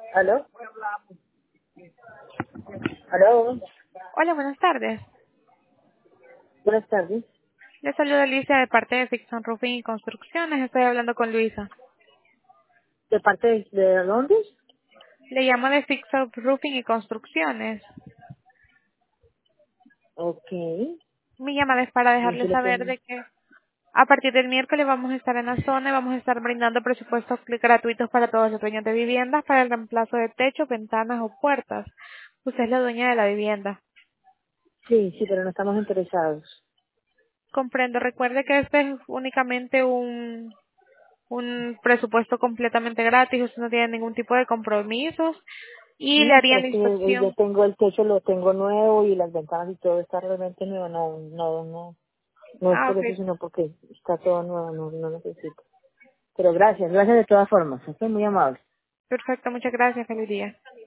¿Aló? ¿Aló? Hola, buenas tardes. Buenas tardes. Le saluda Luisa de parte de Fixon Roofing y Construcciones. Estoy hablando con Luisa. ¿De parte de dónde? Le llamo de Fixon Roofing y Construcciones. Ok. Mi llamada es para ¿Y en dejarle qué le saber puedo? de que a partir del miércoles vamos a estar en la zona y vamos a estar brindando presupuestos gratuitos para todos los dueños de viviendas para el reemplazo de techos, ventanas o puertas. Usted es la dueña de la vivienda. Sí, sí, pero no estamos interesados. Comprendo. Recuerde que este es únicamente un presupuesto completamente gratis. Usted no tiene ningún tipo de compromisos y le No, pero harían es la que yo inspección. tengo el techo, lo tengo nuevo y las ventanas y todo está realmente nuevo. No es Ah, por ok. eso, sino porque está todo nuevo, no necesito. Pero gracias de todas formas. Estoy muy amable. Perfecto, muchas gracias. Feliz día.